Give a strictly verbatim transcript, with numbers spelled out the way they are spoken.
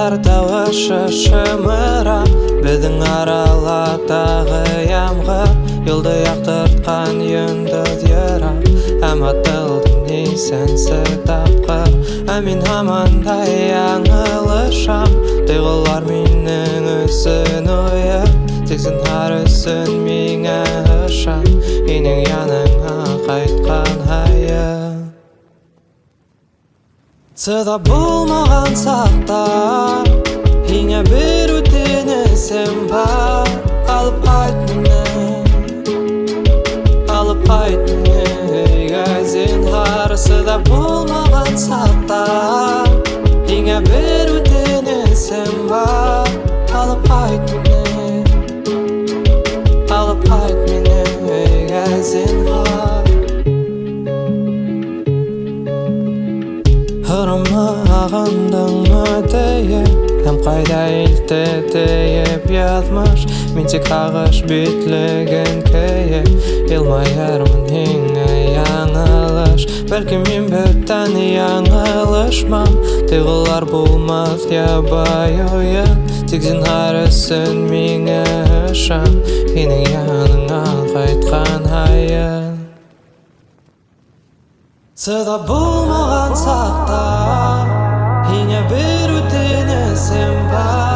Ар тауышы шымырам Біздің аралатағы ямғыр Елді яқтыртқан юндыз ерам Әм атылдың несенсі тапқыр Әмин амандай аңылышам Түйғылар менің үсін ойып Тексін ар үсін меңе ұшам Енің яныңа қайтқан айым Сыда болмаған сақтар Еңе бір өтінесім бар Алып қайт мені Алып қайт мені Үйге зинғар Сыда болмаған сақтар Еңе бір өтінесім бар Алып қайт мені Алып қайт мені Үйге зинғар Ағындың өтейі Әм қайда елті тейіп язмыш Мен тек ағыш бетлігін кейіп Елмайармын еңі яңылыш Бәлкім мен бүттен яңылышмам Түйғылар болмас ябай ойын Тек сен арысын меңі ұшам Енің яныңа қайтқан айын Сыда болмаған сақтар Еңе бір өтінесім бар